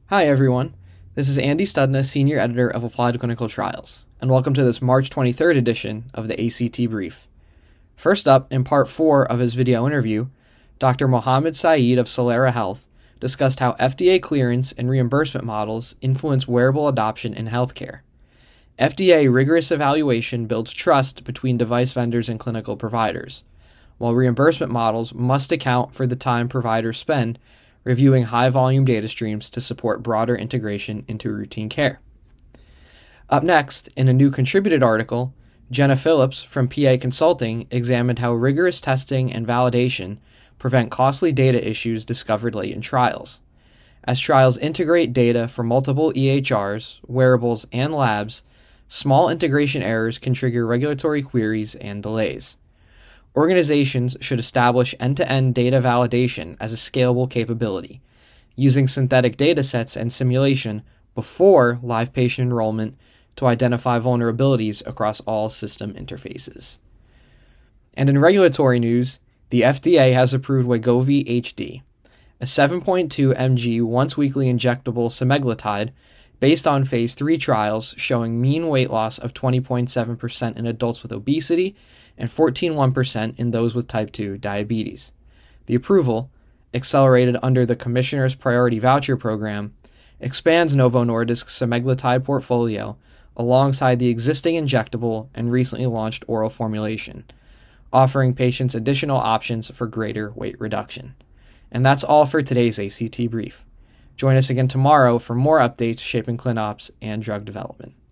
Hi everyone, this is Andy Studna, Senior Editor of Applied Clinical Trials, and welcome to this March 23rd edition of the ACT Brief. First up, in part 4 of his video interview, Dr. Mohammed Saeed of Solera Health discussed how FDA clearance and reimbursement models influence wearable adoption in healthcare. FDA rigorous evaluation builds trust between device vendors and clinical providers, while reimbursement models must account for the time providers spend reviewing high-volume data streams to support broader integration into routine care. Up next, in a new contributed article, Jenna Phillips from PA Consulting examined how rigorous testing and validation prevent costly data issues discovered late in trials. As trials integrate data from multiple EHRs, wearables, and labs, small integration errors can trigger regulatory queries and delays. Organizations should establish end-to-end data validation as a scalable capability, using synthetic datasets and simulation before live patient enrollment to identify vulnerabilities across all system interfaces. And in regulatory news, the FDA has approved Wegovy HD, a 7.2 mg once-weekly injectable semaglutide based on phase 3 trials showing mean weight loss of 20.7% in adults with obesity and 14.1% in those with type 2 diabetes. The approval, accelerated under the Commissioner's Priority Voucher Program, expands Novo Nordisk's semaglutide portfolio alongside the existing injectable and recently launched oral formulation, offering patients additional options for greater weight reduction. And that's all for today's ACT Brief. Join us again tomorrow for more updates shaping ClinOps and drug development.